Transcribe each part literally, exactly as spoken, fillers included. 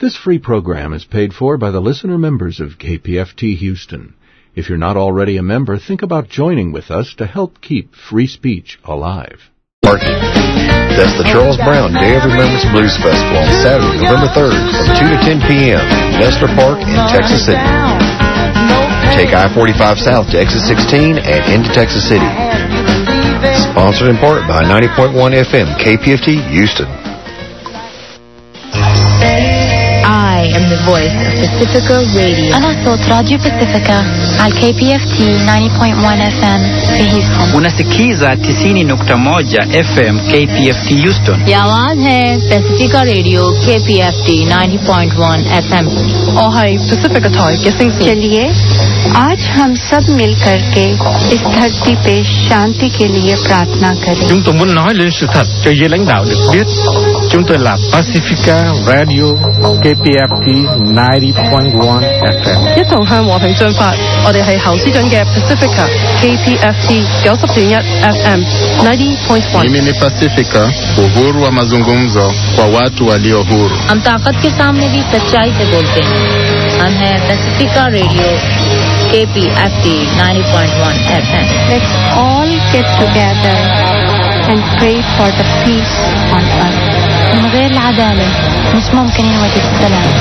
This free program is paid for by the listener members of K P F T Houston. If you're not already a member, think about joining with us to help keep free speech alive. Parking. That's the Charles Brown Day of Remembrance Blues Festival on Saturday, November third from two to ten p.m. in Nestor Park in Texas City. Take I forty-five south to exit sixteen and into Texas City. Sponsored in part by ninety point one F M K P F T Houston. I am the voice of Pacifica Radio. أنا صوت راديو باسيفيكا على كي بي اف تي ninety point one F M في هيوستن. Unasikiza tisini nukta moja F M K P F T Houston. ये आवाज है Pacifica Radio K P F T ninety point one F M. और है Pacifica Toy Kissing Sea. चलिए आज हम सब मिलकर के इस धरती पे शांति के लिए प्रार्थना करें. Chúng tôi muốn nói lên sự thật cho giới lãnh đạo được biết. Chúng tôi là Pacifica Radio K P F T ninety point one F M. 一同向和平進發，我哋係侯斯頓嘅 Pacifica K P F T ninety point one F M ninety point one. Mimi ni Pacifica, uhuru wa mazungumzo kwa watu walio huru. हम ताकत के सामने भी सच्चाई से बोलते हैं. हम हैं Pacifica Radio K P F T ninety point one F M. Let's all get together and pray for the peace on earth. من غير العدالة مش ممكن يوجد السلام.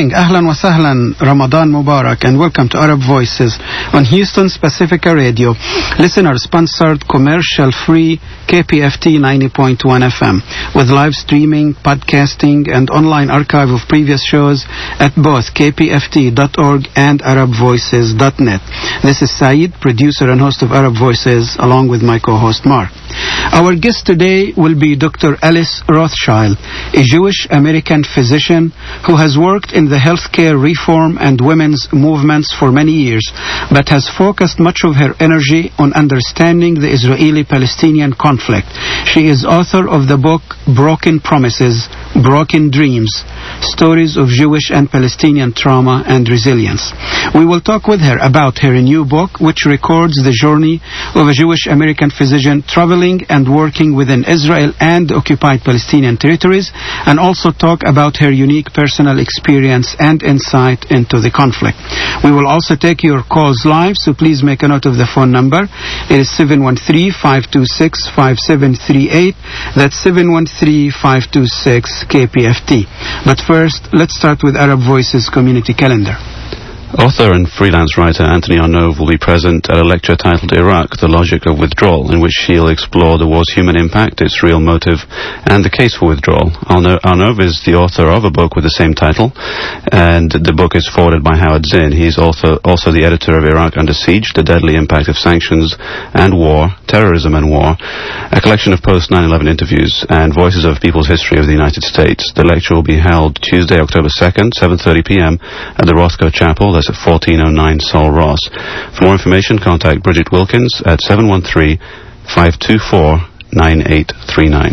listening. Ahlan wa sahlan, Ramadan Mubarak, and welcome to Arab Voices on Houston's Pacifica Radio, listener-sponsored, commercial-free K P F T ninety point one F M, with live streaming, podcasting, and online archive of previous shows at both K P F T dot org and Arab Voices dot net. This is Saeed, producer and host of Arab Voices, along with my co-host Mark. Our guest today will be Doctor Alice Rothschild, a Jewish-American physician who has worked in the healthcare reform and women's movements for many years, but has focused much of her energy on understanding the Israeli-Palestinian conflict. She is author of the book Broken Promises, Broken Dreams, Stories of Jewish and Palestinian Trauma and Resilience. We will talk with her about her new book, which records the journey of a Jewish-American physician traveling and working within Israel and occupied Palestinian territories, and also talk about her unique personal experience and insight into the conflict. We will also take your calls live, so please make a note of the phone number. It is seven one three, five two six, five seven three eight. That's seven one three, five two six, K P F T. But first, let's start with Arab Voices Community Calendar. Author and freelance writer Anthony Arnove will be present at a lecture titled Iraq, The Logic of Withdrawal, in which she'll explore the war's human impact, its real motive, and the case for withdrawal. Arnove is the author of a book with the same title, and the book is forwarded by Howard Zinn. He's also, also the editor of Iraq Under Siege, The Deadly Impact of Sanctions and War, Terrorism and War, a collection of post nine eleven interviews and voices of people's history of the United States. The lecture will be held Tuesday, October second, seven thirty p.m. at the Roscoe Chapel. That's at fourteen oh nine Sol Ross. For more information, contact Bridget Wilkins at seven one three, five two four, nine eight three nine.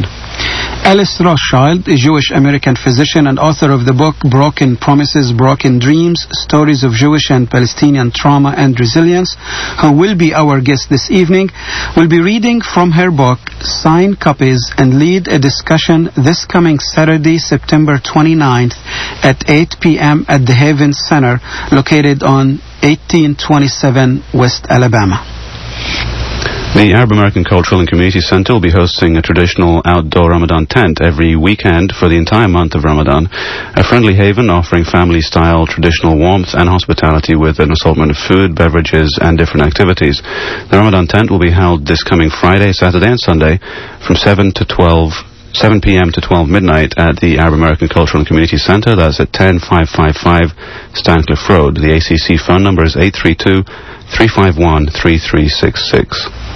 Alice Rothschild, a Jewish-American physician and author of the book Broken Promises, Broken Dreams, Stories of Jewish and Palestinian Trauma and Resilience, who will be our guest this evening, will be reading from her book, sign copies, and lead a discussion this coming Saturday, September twenty-ninth at eight p.m. at the Haven Center, located on eighteen twenty-seven West Alabama. The Arab American Cultural and Community Center will be hosting a traditional outdoor Ramadan tent every weekend for the entire month of Ramadan, a friendly haven offering family-style traditional warmth and hospitality with an assortment of food, beverages, and different activities. The Ramadan tent will be held this coming Friday, Saturday, and Sunday from seven to twelve seven p.m. to twelve midnight at the Arab American Cultural and Community Center. That's at ten five five five Stancliffe Road. The A C C phone number is eight three two, three five one, three three six six.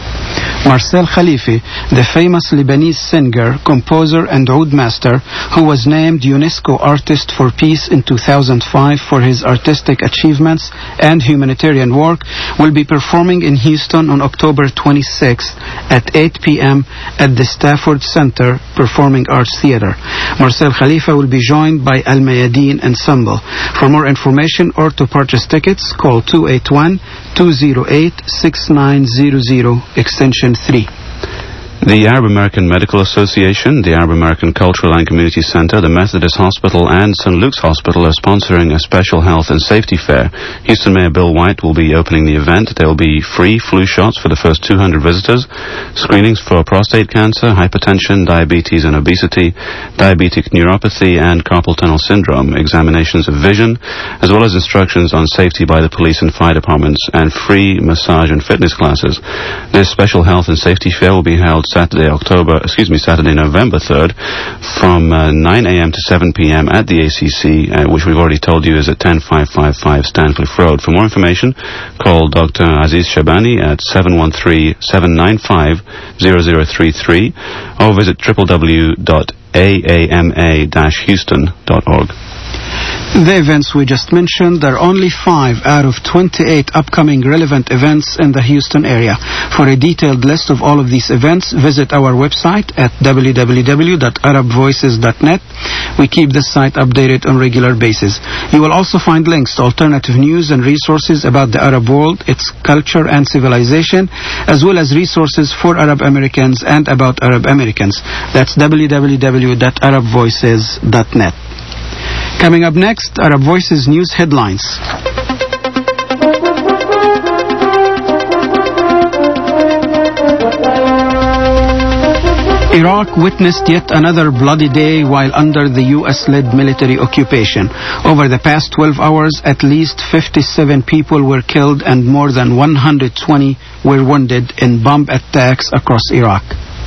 Marcel Khalifi, the famous Lebanese singer, composer, and oud master, who was named UNESCO Artist for Peace in two thousand five for his artistic achievements and humanitarian work, will be performing in Houston on October twenty-sixth at eight p.m. at the Stafford Center Performing Arts Theater. Marcel Khalifa will be joined by Al Mayadeen Ensemble. For more information or to purchase tickets, call two eight one, two oh eight, six nine zero zero, extension three. The Arab American Medical Association, the Arab American Cultural and Community Center, the Methodist Hospital, and Saint Luke's Hospital are sponsoring a special health and safety fair. Houston Mayor Bill White will be opening the event. There will be free flu shots for the first two hundred visitors, screenings for prostate cancer, hypertension, diabetes and obesity, diabetic neuropathy, and carpal tunnel syndrome, examinations of vision, as well as instructions on safety by the police and fire departments, and free massage and fitness classes. This special health and safety fair will be held Saturday, October, excuse me, Saturday, November third, from uh, nine a.m. to seven p.m. at the A C C, uh, which we've already told you is at ten five five five Stancliffe Road. For more information, call Doctor Aziz Shabani at seven one three, seven nine five, zero zero three three or visit w w w dot a a m a dash houston dot org. The events we just mentioned are only five out of twenty-eight upcoming relevant events in the Houston area. For a detailed list of all of these events, visit our website at w w w dot arab voices dot net. We keep this site updated on a regular basis. You will also find links to alternative news and resources about the Arab world, its culture and civilization, as well as resources for Arab Americans and about Arab Americans. That's w w w dot arab voices dot net. Coming up next, Arab Voices News Headlines. Iraq witnessed yet another bloody day while under the U S-led military occupation. Over the past twelve hours, at least fifty-seven people were killed and more than one hundred twenty were wounded in bomb attacks across Iraq.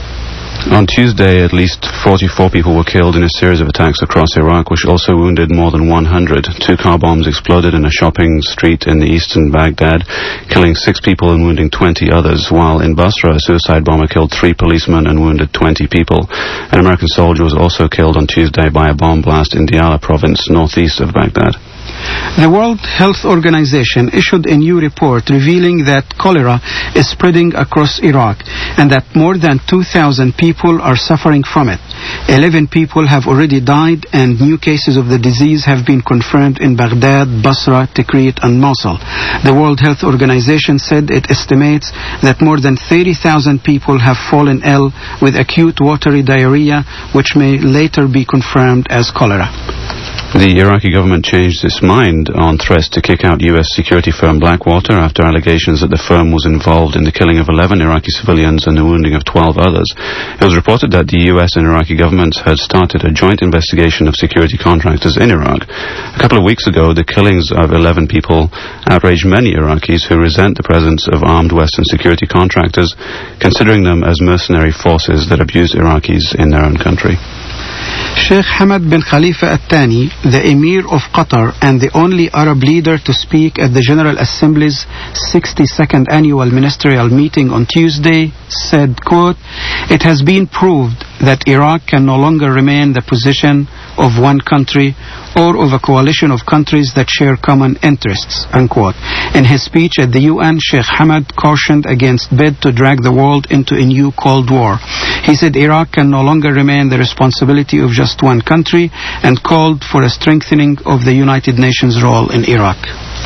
On Tuesday, at least forty-four people were killed in a series of attacks across Iraq, which also wounded more than one hundred. Two car bombs exploded in a shopping street in the eastern Baghdad, killing six people and wounding twenty others, while in Basra, a suicide bomber killed three policemen and wounded twenty people. An American soldier was also killed on Tuesday by a bomb blast in Diyala province, northeast of Baghdad. The World Health Organization issued a new report revealing that cholera is spreading across Iraq and that more than two thousand people are suffering from it. eleven people have already died and new cases of the disease have been confirmed in Baghdad, Basra, Tikrit and Mosul. The World Health Organization said it estimates that more than thirty thousand people have fallen ill with acute watery diarrhea, which may later be confirmed as cholera. The Iraqi government changed its mind on threats to kick out U S security firm Blackwater after allegations that the firm was involved in the killing of eleven Iraqi civilians and the wounding of twelve others. It was reported that the U S and Iraqi governments had started a joint investigation of security contractors in Iraq. A couple of weeks ago, the killings of eleven people outraged many Iraqis who resent the presence of armed Western security contractors, considering them as mercenary forces that abuse Iraqis in their own country. Sheikh Hamad bin Khalifa Al Thani, the Emir of Qatar and the only Arab leader to speak at the General Assembly's sixty-second annual ministerial meeting on Tuesday, said, quote, "It has been proved that Iraq can no longer remain the position of one country or of a coalition of countries that share common interests," unquote. In his speech at the U N, Sheikh Hamad cautioned against bid to drag the world into a new Cold War. He said Iraq can no longer remain the responsibility of just one country and called for a strengthening of the United Nations role in Iraq.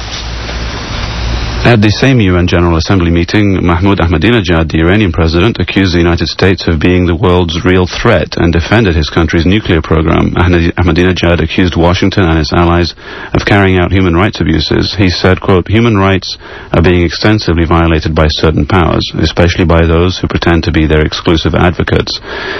At the same U N General Assembly meeting, Mahmoud Ahmadinejad, the Iranian president, accused the United States of being the world's real threat and defended his country's nuclear program. Ahmadinejad accused Washington and its allies of carrying out human rights abuses. He said, quote, "Human rights are being extensively violated by certain powers, especially by those who pretend to be their exclusive advocates."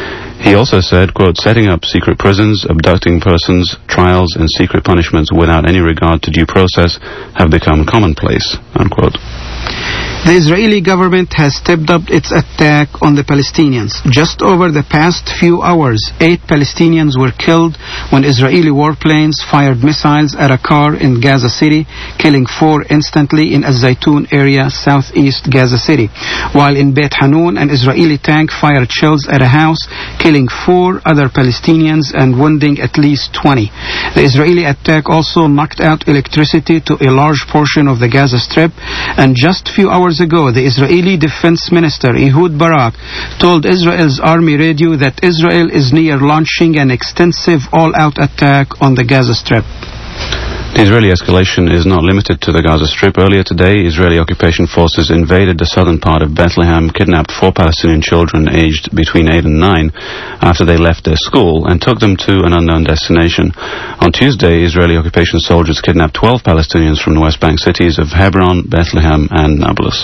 He also said, quote, "Setting up secret prisons, abducting persons, trials and secret punishments without any regard to due process have become commonplace," unquote. The Israeli government has stepped up its attack on the Palestinians. Just over the past few hours, eight Palestinians were killed when Israeli warplanes fired missiles at a car in Gaza City, killing four instantly in Az-Zaytun area, southeast Gaza City. While in Beit Hanun, an Israeli tank fired shells at a house, killing four other Palestinians and wounding at least twenty. The Israeli attack also knocked out electricity to a large portion of the Gaza Strip, and just a few hours ago, the Israeli Defense Minister Ehud Barak told Israel's army radio that Israel is near launching an extensive all-out attack on the Gaza Strip. The Israeli escalation is not limited to the Gaza Strip. Earlier today, Israeli occupation forces invaded the southern part of Bethlehem, kidnapped four Palestinian children aged between eight and nine after they left their school, and took them to an unknown destination. On Tuesday, Israeli occupation soldiers kidnapped twelve Palestinians from the West Bank cities of Hebron, Bethlehem, and Nablus.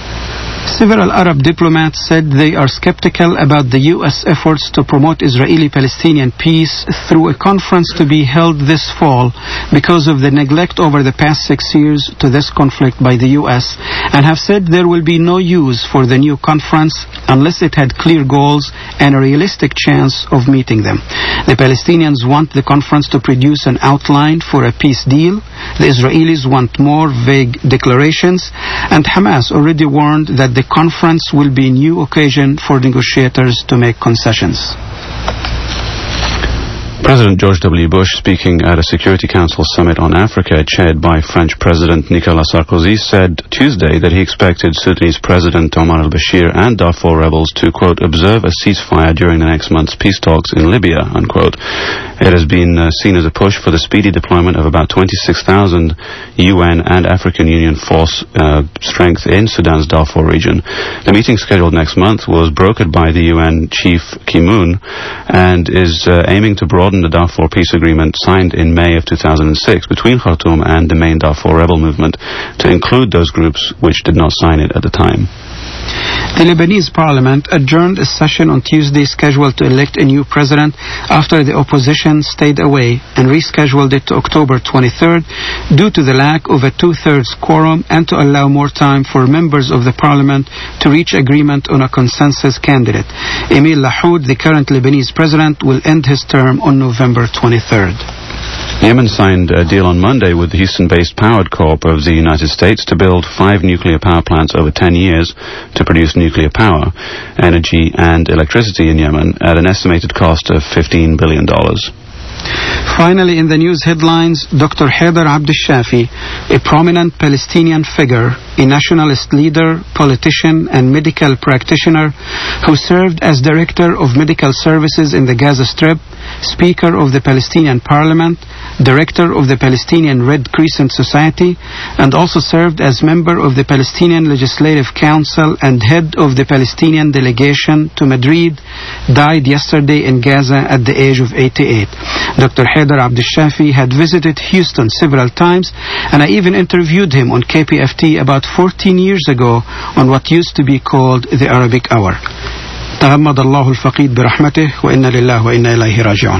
Several Arab diplomats said they are skeptical about the U S efforts to promote Israeli-Palestinian peace through a conference to be held this fall because of the neglect over the past six years to this conflict by the U S, and have said there will be no use for the new conference unless it had clear goals and a realistic chance of meeting them. The Palestinians want the conference to produce an outline for a peace deal. The Israelis want more vague declarations, and Hamas already warned that the conference will be a new occasion for negotiators to make concessions. President George W. Bush, speaking at a Security Council summit on Africa chaired by French President Nicolas Sarkozy, said Tuesday that he expected Sudanese President Omar al-Bashir and Darfur rebels to, quote, observe a ceasefire during the next month's peace talks in Libya, unquote. It has been uh, seen as a push for the speedy deployment of about twenty-six thousand U N and African Union force uh, strength in Sudan's Darfur region. The meeting scheduled next month was brokered by the U N chief Kim Moon and is uh, aiming to broaden the Darfur peace agreement signed in May of two thousand six between Khartoum and the main Darfur rebel movement to include those groups which did not sign it at the time. The Lebanese parliament adjourned a session on Tuesday scheduled to elect a new president after the opposition stayed away and rescheduled it to October twenty-third due to the lack of a two-thirds quorum and to allow more time for members of the parliament to reach agreement on a consensus candidate. Emil Lahoud, the current Lebanese president, will end his term on November twenty-third. Yemen signed a deal on Monday with the Houston-based Powered Corp of the United States to build five nuclear power plants over ten years to produce nuclear power, energy and electricity in Yemen at an estimated cost of fifteen billion dollars. Finally, in the news headlines, Doctor Haider Abdeshafi, a prominent Palestinian figure, a nationalist leader, politician, and medical practitioner who served as Director of Medical Services in the Gaza Strip, Speaker of the Palestinian Parliament, Director of the Palestinian Red Crescent Society, and also served as member of the Palestinian Legislative Council and head of the Palestinian delegation to Madrid, died yesterday in Gaza at the age of eighty-eight. Doctor Haider Abdeshafi had visited Houston several times, and I even interviewed him on K P F T about fourteen years ago on what used to be called the Arabic Hour. تغمد الله الفقيد برحمته وإنا لله وإنا إليه راجعون.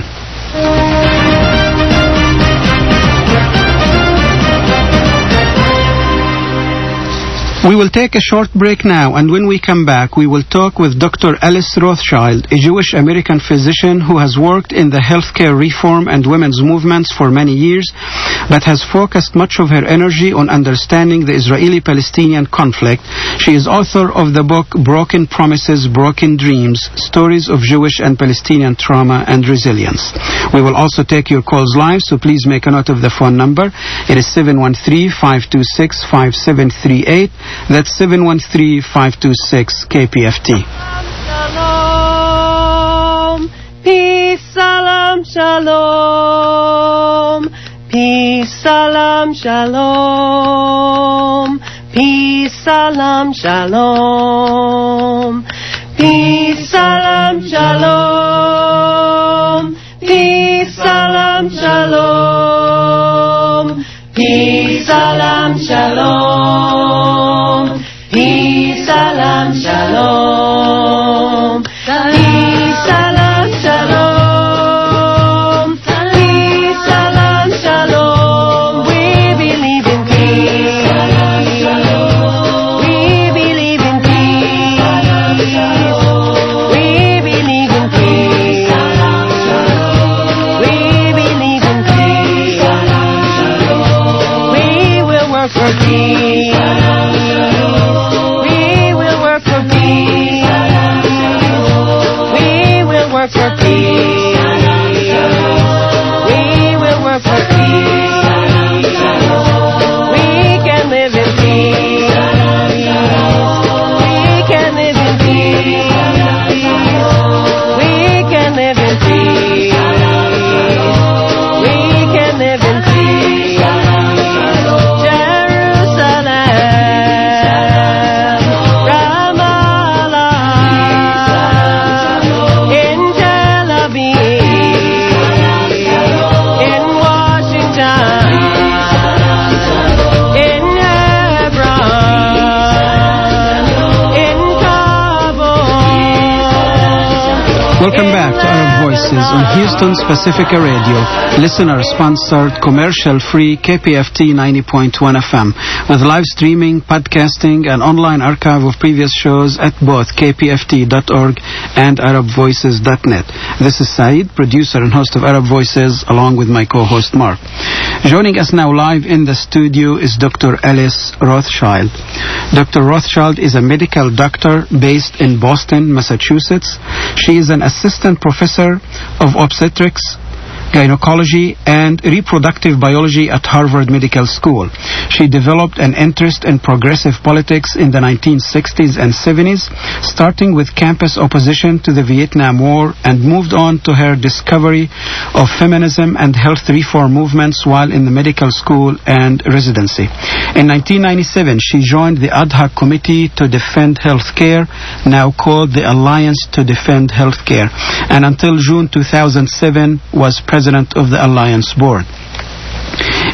We will take a short break now, and when we come back, we will talk with Doctor Alice Rothschild, a Jewish-American physician who has worked in the healthcare reform and women's movements for many years, but has focused much of her energy on understanding the Israeli-Palestinian conflict. She is author of the book Broken Promises, Broken Dreams, Stories of Jewish and Palestinian Trauma and Resilience. We will also take your calls live, so please make a note of the phone number. It is seven one three, five two six, five seven three eight. That's seven one three, five two six, K P F T. Shalom, peace, salam, shalom. Peace, salam, shalom. Peace, salam, shalom. Peace, salam, shalom. Peace, salam, shalom. Peace, salam, shalom. Peace, salam, shalom. Peace, salam, shalom. Peace, salam, shalom. We believe in peace. We believe in peace. We believe in peace. We believe in peace. We will work for peace. For peace. We will work for peace. We can live in peace. We can live in peace. We can live in peace. We can live in peace. Jerusalem, Welcome back to Arab Voices on Houston's Pacifica Radio, listener-sponsored, commercial-free K P F T ninety point one F M, with live streaming, podcasting, and online archive of previous shows at both K P F T dot org and Arab Voices dot net. This is Saeed, producer and host of Arab Voices, along with my co-host Mark. Joining us now live in the studio is Doctor Alice Rothschild. Doctor Rothschild is a medical doctor based in Boston, Massachusetts. She is an assistant professor of obstetrics, gynecology, and reproductive biology at Harvard Medical School. She developed an interest in progressive politics in the nineteen sixties and seventies, starting with campus opposition to the Vietnam War, and moved on to her discovery of feminism and health reform movements while in the medical school and residency. In nineteen ninety-seven, she joined the ad hoc committee to defend health care, now called the Alliance to Defend Health Care, and until June two thousand seven was president of the Alliance Board.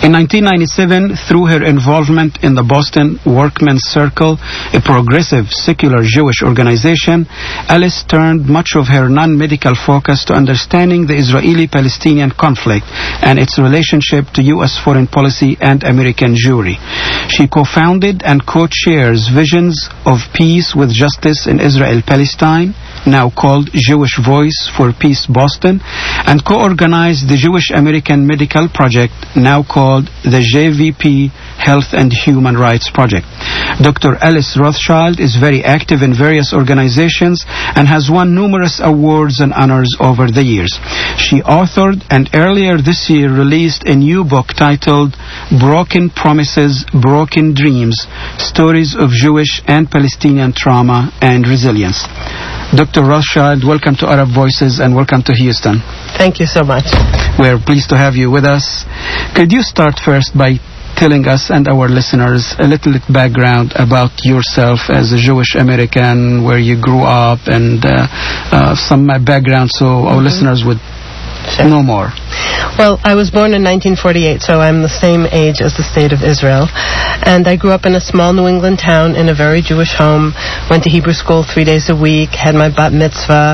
In nineteen ninety-seven, through her involvement in the Boston Workmen's Circle, a progressive secular Jewish organization, Alice turned much of her non-medical focus to understanding the Israeli-Palestinian conflict and its relationship to U S foreign policy and American Jewry. She co-founded and co-chairs Visions of Peace with Justice in Israel-Palestine, now called Jewish Voice for Peace Boston, and co-organized the Jewish American Medical Project, now called the J V P Health and Human Rights Project. Doctor Alice Rothschild is very active in various organizations and has won numerous awards and honors over the years. She authored and earlier this year released a new book titled Broken Promises, Broken Dreams, Stories of Jewish and Palestinian Trauma and Resilience. Doctor Rothschild, welcome to Arab Voices and welcome to Houston. Thank you so much. We're pleased to have you with us. Could you start first by telling us and our listeners a little bit background about yourself as a Jewish American, where you grew up, and uh, uh, some background so our mm-hmm. listeners would Sure. know more? Well, I was born in nineteen forty-eight, so I'm the same age as the State of Israel. And I grew up in a small New England town in a very Jewish home, went to Hebrew school three days a week, had my bat mitzvah.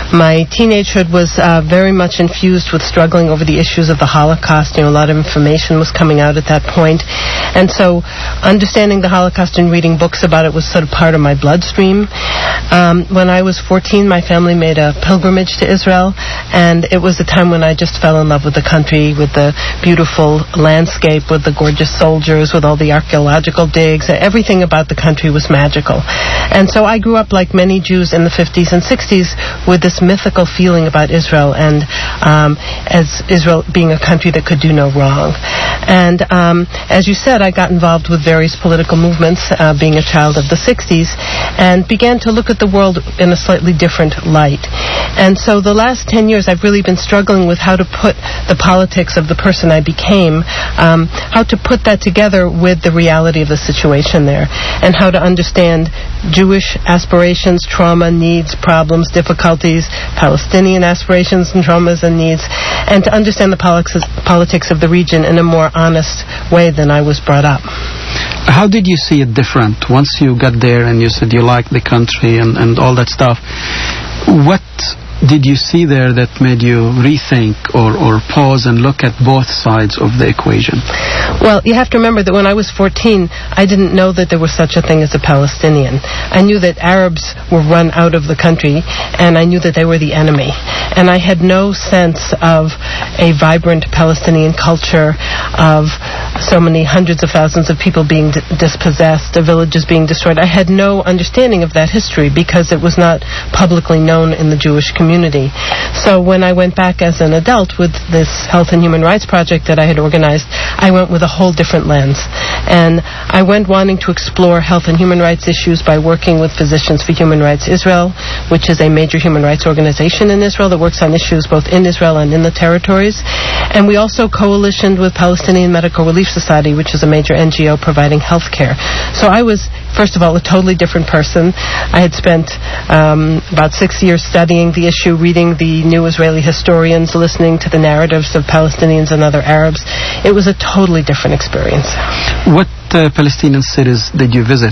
My teenagehood was uh, very much infused with struggling over the issues of the Holocaust. You know, a lot of information was coming out at that point. And so understanding the Holocaust and reading books about it was sort of part of my bloodstream. Um, when I was fourteen, my family made a pilgrimage to Israel, and it was a time when I just fell in love with the country, with the beautiful landscape, with the gorgeous soldiers, with all the archaeological digs. Everything about the country was magical. And so I grew up like many Jews in the fifties and sixties with this mythical feeling about Israel, and um, as Israel being a country that could do no wrong. And um, as you said, I got involved with various political movements, uh, being a child of the sixties, and began to look at the world in a slightly different light. And so the last ten years I've really been struggling with how to put the politics of the person I became, um, how to put that together with the reality of the situation there, and how to understand Jewish aspirations, trauma, needs, problems, difficulties, Palestinian aspirations and traumas and needs, and to understand the politics, politics of the region in a more honest way than I was brought up. How did you see it different once you got there and you said you liked the country and, and all that stuff? What did you see there that made you rethink or, or pause and look at both sides of the equation? Well, you have to remember that when I was fourteen, I didn't know that there was such a thing as a Palestinian. I knew that Arabs were run out of the country, and I knew that they were the enemy. And I had no sense of a vibrant Palestinian culture, of so many hundreds of thousands of people being d- dispossessed, of villages being destroyed. I had no understanding of that history because it was not publicly known in the Jewish community. Community. So when I went back as an adult with this Health and Human Rights Project that I had organized, I went with a whole different lens. And I went wanting to explore health and human rights issues by working with Physicians for Human Rights Israel, which is a major human rights organization in Israel that works on issues both in Israel and in the territories. And we also coalitioned with Palestinian Medical Relief Society, which is a major N G O providing health care. So I was, first of all, a totally different person. I had spent um, about six years studying the issue, reading the new Israeli historians, listening to the narratives of Palestinians and other Arabs. It was a totally different experience. What uh, Palestinian cities did you visit?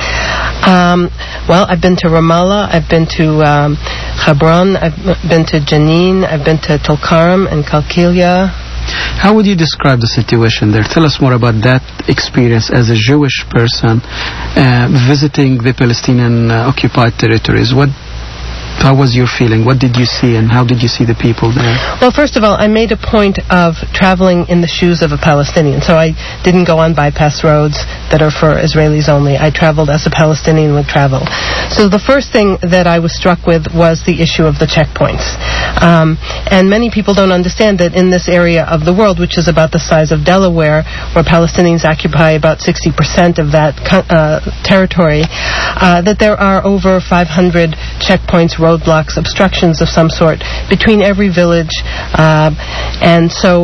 Um, well, I've been to Ramallah, I've been to um, Hebron, I've been to Jenin, I've been to Tulkarm and Qalqilia. How would you describe the situation there? Tell us more about that experience as a Jewish person uh, visiting the Palestinian uh, occupied territories. What How was your feeling? What did you see, and how did you see the people there? Well, first of all, I made a point of traveling in the shoes of a Palestinian. So I didn't go on bypass roads that are for Israelis only. I traveled as a Palestinian would travel. So the first thing that I was struck with was the issue of the checkpoints. Um, and many people don't understand that in this area of the world, which is about the size of Delaware, where Palestinians occupy about sixty percent of that uh, territory, uh, that there are over five hundred checkpoints, roadblocks, obstructions of some sort between every village. Uh, and so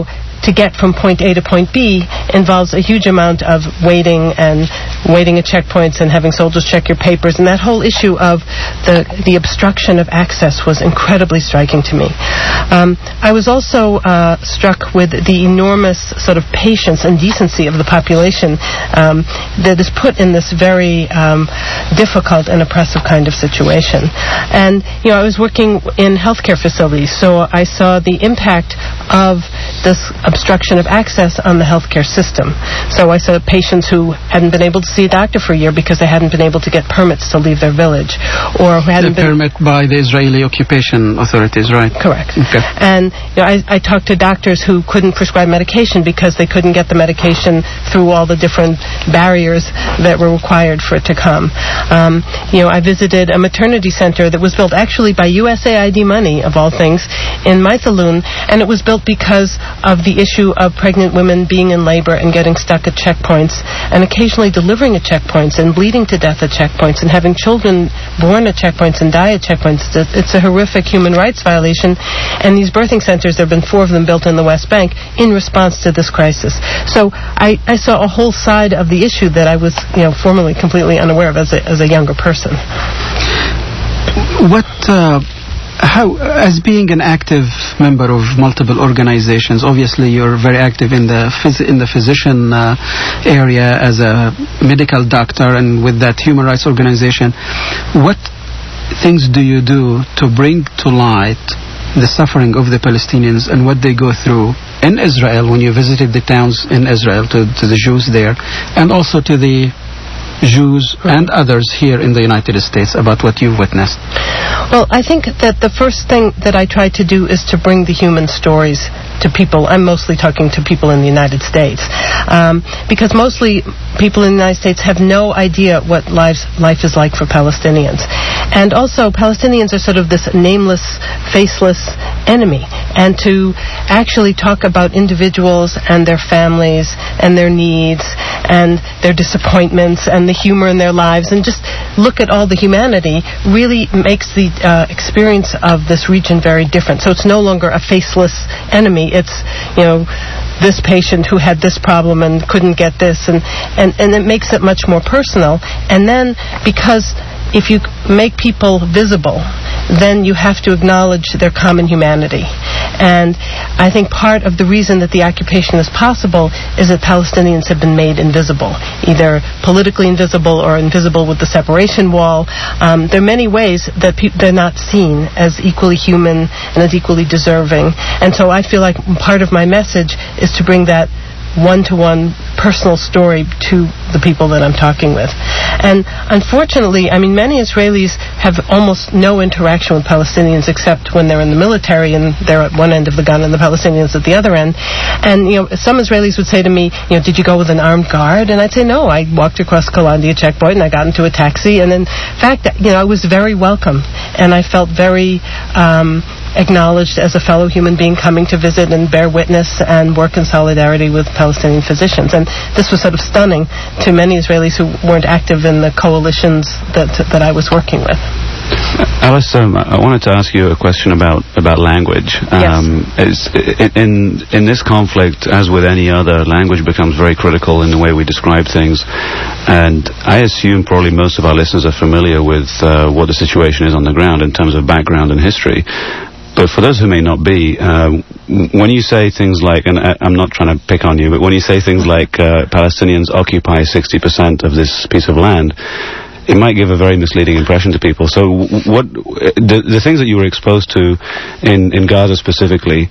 to get from point A to point B involves a huge amount of waiting and waiting at checkpoints and having soldiers check your papers, and that whole issue of the the obstruction of access was incredibly striking to me. Um, I was also uh, struck with the enormous sort of patience and decency of the population um, that is put in this very um, difficult and oppressive kind of situation. And, you know, I was working in healthcare facilities, so I saw the impact of this obstruction of access on the healthcare system. So I saw patients who hadn't been able to see a doctor for a year because they hadn't been able to get permits to leave their village, or who hadn't the been... permit by the Israeli occupation authorities, right? Correct. Okay. And you know, I, I talked to doctors who couldn't prescribe medication because they couldn't get the medication through all the different barriers that were required for it to come. Um, you know, I visited a maternity center that was built actually by U S A I D money, of all things, in Mythaloon, and it was built because of the issue of pregnant women being in labor and getting stuck at checkpoints, and occasionally delivering at checkpoints and bleeding to death at checkpoints and having children born at checkpoints and die at checkpoints. It's a horrific human rights violation, and these birthing centers, there have been four of them built in the West Bank in response to this crisis. So I, I saw a whole side of the issue that I was, you know, formerly completely unaware of as a, as a younger person. What, uh, how, as being an active member of multiple organizations, obviously you're very active in the phys- in the physician uh, area as a medical doctor, and with that human rights organization, what things do you do to bring to light the suffering of the Palestinians and what they go through in Israel when you visited the towns in Israel, to, to the Jews there, and also to the Jews and others here in the United States about what you've witnessed? Well, I think that the first thing that I try to do is to bring the human stories to people. I'm mostly talking to people in the United States, um, because mostly people in the United States have no idea what lives, life is like for Palestinians. And also, Palestinians are sort of this nameless, faceless enemy. And to actually talk about individuals and their families and their needs and their disappointments and the humor in their lives, and just look at all the humanity, really makes the uh, experience of this region very different. So it's no longer a faceless enemy. It's, you know, this patient who had this problem and couldn't get this, and, and, and it makes it much more personal. And then, because if you make people visible, then you have to acknowledge their common humanity. And I think part of the reason that the occupation is possible is that Palestinians have been made invisible, either politically invisible or invisible with the separation wall. Um, there are many ways that pe- they're not seen as equally human and as equally deserving. And so I feel like part of my message is to bring that one-to-one personal story to the people that I'm talking with. And unfortunately, I mean, many Israelis have almost no interaction with Palestinians except when they're in the military and they're at one end of the gun and the Palestinians at the other end. And, you know, some Israelis would say to me, you know, did you go with an armed guard? And I'd say, no, I walked across Kalandia checkpoint and I got into a taxi. And in fact, you know, I was very welcome. And I felt very um, acknowledged as a fellow human being coming to visit and bear witness and work in solidarity with Palestinian physicians. And this was sort of stunning to many Israelis who weren't active in the coalitions that that I was working with. Alice, um, I wanted to ask you a question about, about language. Um, yes. is, in, in this conflict, as with any other, language becomes very critical in the way we describe things. And I assume probably most of our listeners are familiar with uh, what the situation is on the ground in terms of background and history. But for those who may not be, uh, when you say things like, and I, I'm not trying to pick on you, but when you say things like uh, Palestinians occupy sixty percent of this piece of land, it might give a very misleading impression to people. So what, the, the things that you were exposed to in, in Gaza specifically,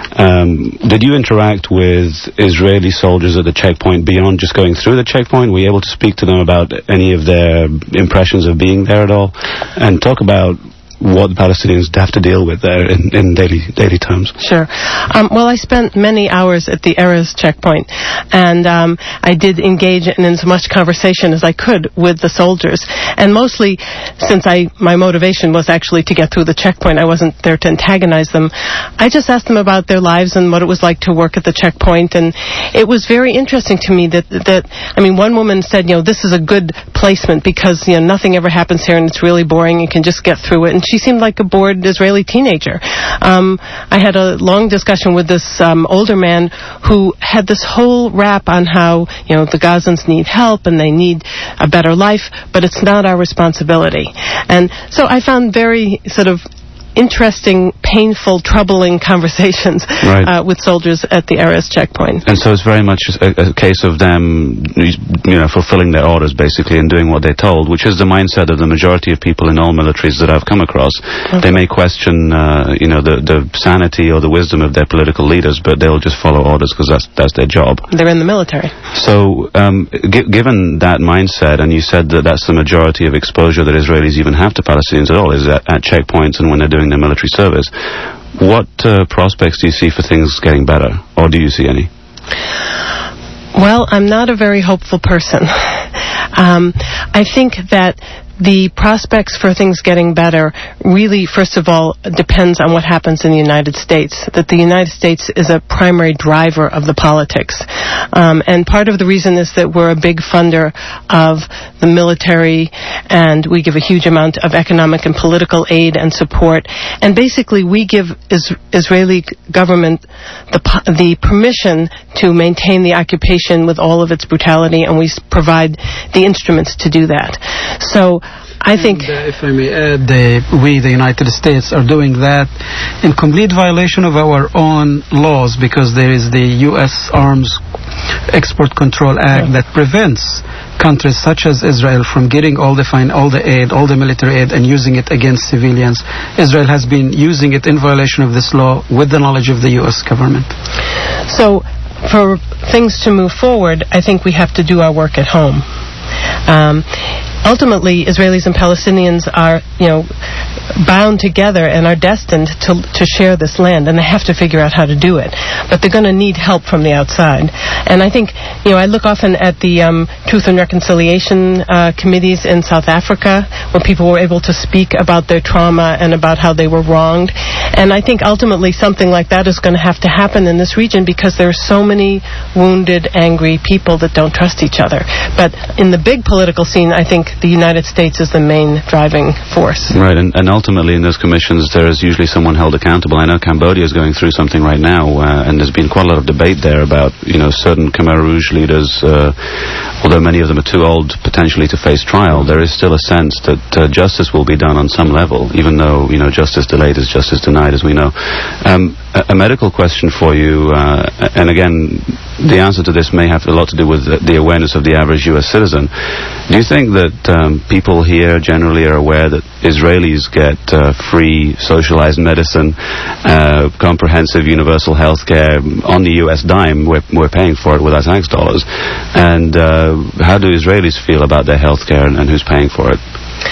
um, did you interact with Israeli soldiers at the checkpoint beyond just going through the checkpoint? Were you able to speak to them about any of their impressions of being there at all? And talk about what the Palestinians have to deal with there in, in daily daily terms. Sure. Um, well, I spent many hours at the Erez checkpoint, and um, I did engage in as much conversation as I could with the soldiers. And mostly, since I my motivation was actually to get through the checkpoint, I wasn't there to antagonize them. I just asked them about their lives and what it was like to work at the checkpoint. And it was very interesting to me that, that I mean, one woman said, you know, this is a good placement because, you know, nothing ever happens here and it's really boring. You can just get through it. And she seemed like a bored Israeli teenager. Um, I had a long discussion with this um, older man who had this whole rap on how, you know, the Gazans need help and they need a better life, but it's not our responsibility. And so I found very sort of interesting, painful, troubling conversations right. uh, with soldiers at the Erez checkpoint. And so it's very much a, a case of them, you know, fulfilling their orders, basically, and doing what they're told, which is the mindset of the majority of people in all militaries that I've come across. Okay. They may question, uh, you know, the, the sanity or the wisdom of their political leaders, but they'll just follow orders because that's, that's their job. They're in the military. So, um, g- given that mindset, and you said that that's the majority of exposure that Israelis even have to Palestinians at all, is at, at checkpoints and when they're doing their military service. What uh, prospects do you see for things getting better, or do you see any? Well, I'm not a very hopeful person. um, I think that the prospects for things getting better really, first of all, depends on what happens in the United States, that the United States is a primary driver of the politics. Um, and part of the reason is that we're a big funder of the military, and we give a huge amount of economic and political aid and support. And basically, we give is- Israeli government the, po- the permission to maintain the occupation with all of its brutality, and we s- provide the instruments to do that. So, I think... And, uh, if I may add, the, we, the United States, are doing that in complete violation of our own laws, because there is the U S Arms Export Control Act that prevents countries such as Israel from getting all the fine, all the aid, all the military aid, and using it against civilians. Israel has been using it in violation of this law with the knowledge of the U S government. So, for things to move forward, I think we have to do our work at home. Um, ultimately, Israelis and Palestinians are, you know, bound together and are destined to to share this land, and they have to figure out how to do it. But they're going to need help from the outside. And I think, you know, I look often at the um, Truth and Reconciliation uh, committees in South Africa, where people were able to speak about their trauma and about how they were wronged. And I think ultimately something like that is going to have to happen in this region, because there are so many wounded, angry people that don't trust each other. But in the big political scene, I think the United States is the main driving force. Right, and, and ultimately in those commissions there is usually someone held accountable. I know Cambodia is going through something right now, uh, and there's been quite a lot of debate there about, you know, certain Khmer Rouge leaders, uh, although many of them are too old potentially to face trial, there is still a sense that uh, justice will be done on some level, even though, you know, justice delayed is justice denied, as we know. Um, a, a medical question for you, uh, and again, the answer to this may have a lot to do with the, the awareness of the average U S citizen. Do you think that um, people here generally are aware that Israelis get uh, free socialized medicine, uh, comprehensive universal health care on the U S dime? We're, we're paying for it with our tax dollars. And uh, how do Israelis feel about their health care, and, and who's paying for it?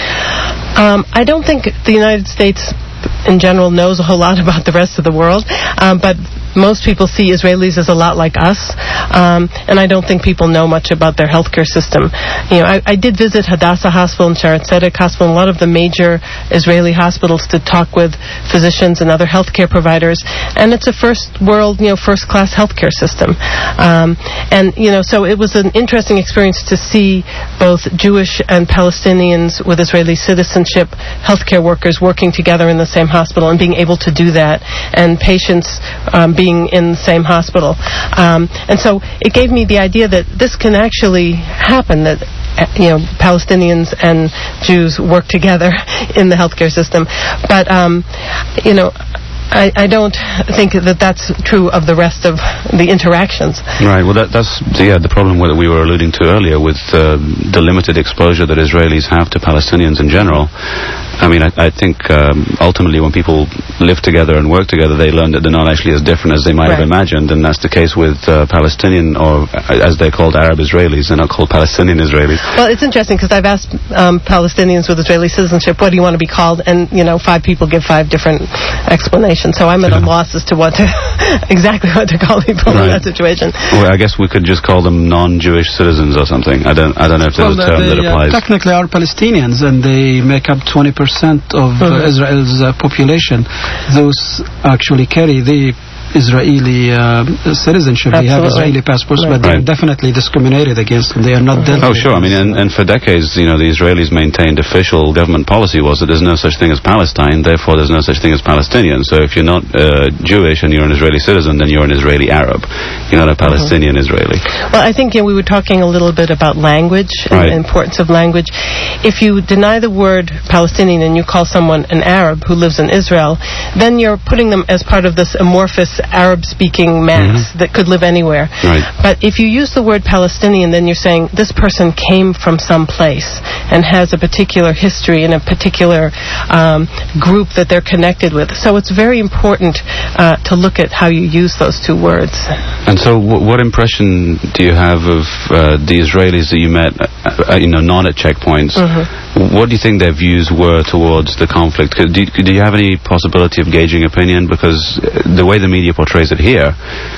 Um, I don't think the United States in general knows a whole lot about the rest of the world, um, but most people see Israelis as a lot like us, um, and I don't think people know much about their healthcare system. You know, I, I did visit Hadassah Hospital and Shaare Zedek Hospital, and a lot of the major Israeli hospitals, to talk with physicians and other healthcare providers, and it's a first world, you know, first class healthcare system. Um, and, you know, so it was an interesting experience to see both Jewish and Palestinians with Israeli citizenship healthcare workers working together in the same hospital and being able to do that, and patients um, being in the same hospital. Um, and so it gave me the idea that this can actually happen, that, you know, Palestinians and Jews work together in the healthcare system. But, um, you know, I, I don't think that that's true of the rest of the interactions. Right, well that, that's yeah, the problem that we were alluding to earlier with uh, the limited exposure that Israelis have to Palestinians in general. I mean, I, I think um, ultimately when people live together and work together, they learn that they're not actually as different as they might right. have imagined, and that's the case with uh, Palestinian, or as they're called, Arab Israelis, and are called Palestinian Israelis. Well, it's interesting because I've asked um, Palestinians with Israeli citizenship, what do you want to be called? And, you know, five people give five different explanations, so I'm at a loss as to what to exactly what to call people right. in that situation. Well, I guess we could just call them non-Jewish citizens or something. I don't I don't know if there's well, a term they, that applies. Uh, technically are Palestinians, and they make up twenty percent of uh, mm-hmm. Israel's uh, population. Those actually carry the Israeli uh, citizenship. Absolutely. They have Israeli passports, Right. but they're Right. definitely discriminated against. They are not dealt Oh, with. sure. I mean, and, and for decades, you know, the Israelis maintained official government policy was that there's no such thing as Palestine, therefore there's no such thing as Palestinian. So if you're not uh, Jewish and you're an Israeli citizen, then you're an Israeli Arab. You're not a Palestinian Israeli. Well, I think, yeah, we were talking a little bit about language and Right. the importance of language. If you deny the word Palestinian and you call someone an Arab who lives in Israel, then you're putting them as part of this amorphous Arab-speaking mass Mm-hmm. that could live anywhere. Right. But if you use the word Palestinian, then you're saying this person came from some place and has a particular history and a particular um, group that they're connected with. So it's very important uh, to look at how you use those two words. And so, w- what impression do you have of uh, the Israelis that you met, uh, uh, you know, not at checkpoints? Mm-hmm. What do you think their views were towards the conflict? Could, do, you, do you have any possibility of gauging opinion? Because uh, the way the media portrays it here,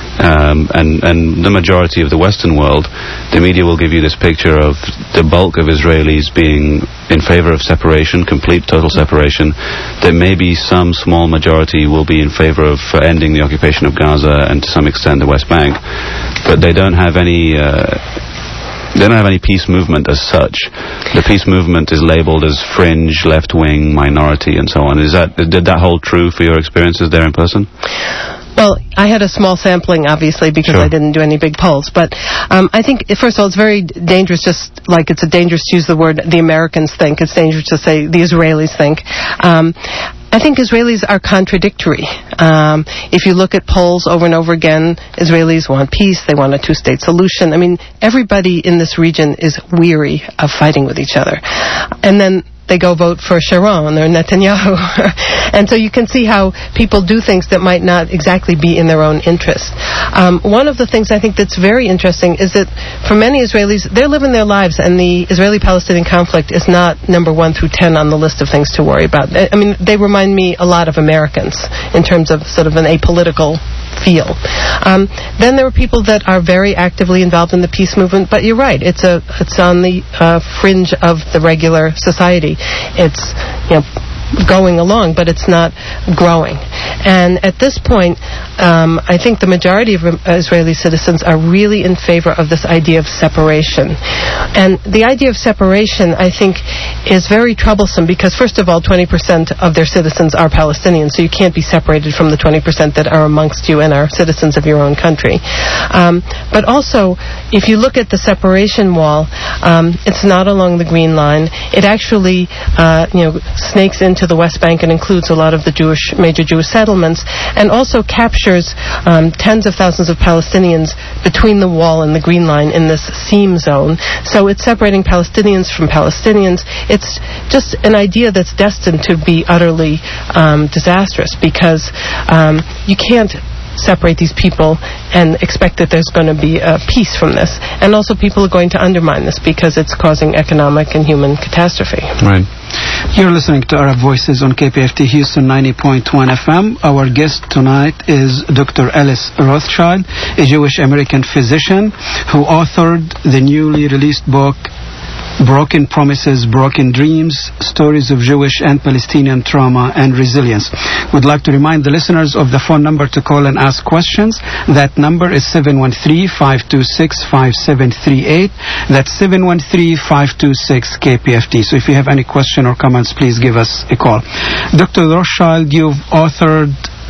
um, and, and the majority of the Western world, the media will give you this picture of the bulk of Israelis being in favor of separation, complete, total separation. That maybe some small majority will be in favor of uh, ending the occupation of Gaza and to some extent the West Bank. But they don't have any... Uh, They don't have any peace movement as such. The peace movement is labeled as fringe, left-wing, minority, and so on. Is that did that hold true for your experiences there in person? Well, I had a small sampling, obviously, because Sure. I didn't do any big polls. But um, I think, first of all, it's very dangerous, just like it's a dangerous to use the word the Americans think. It's dangerous to say the Israelis think. Um, I think Israelis are contradictory. Um, if you look at polls over and over again, Israelis want peace, they want a two-state solution. I mean, everybody in this region is weary of fighting with each other. And then they go vote for Sharon or Netanyahu. And so you can see how people do things that might not exactly be in their own interest. Um, one of the things I think that's very interesting is that for many Israelis, they're living their lives, and the Israeli-Palestinian conflict is not number one through ten on the list of things to worry about. I mean, they remind me a lot of Americans in terms of sort of an apolitical feel. Um, then there are people that are very actively involved in the peace movement, but you're right, it's a it's on the uh, fringe of the regular society. It's, you know, going along, but it's not growing. And at this point, um, I think the majority of Israeli citizens are really in favor of this idea of separation. And the idea of separation, I think, is very troublesome because, first of all, twenty percent of their citizens are Palestinians, so you can't be separated from the twenty percent that are amongst you and are citizens of your own country. Um, but also, if you look at the separation wall, um, it's not along the Green Line. It actually, uh, you know, snakes into the West Bank and includes a lot of the Jewish, major Jewish settlements, and also captures um, tens of thousands of Palestinians between the wall and the Green Line in this seam zone. So it's separating Palestinians from Palestinians. It's just an idea that's destined to be utterly um, disastrous because um, you can't separate these people and expect that there's going to be a peace from this. And also people are going to undermine this because it's causing economic and human catastrophe. Right. You're listening to Arab Voices on K P F T Houston ninety point one F M. Our guest tonight is Doctor Ellis Rothschild, a Jewish American physician who authored the newly released book Broken Promises, Broken Dreams, Stories of Jewish and Palestinian Trauma and Resilience. We'd like to remind the listeners of the phone number to call and ask questions. That number is seven one three, five two six, five seven three eight. That's seven one three, five two six, K P F T. So if you have any question or comments, please give us a call. Doctor Rothschild, you've authored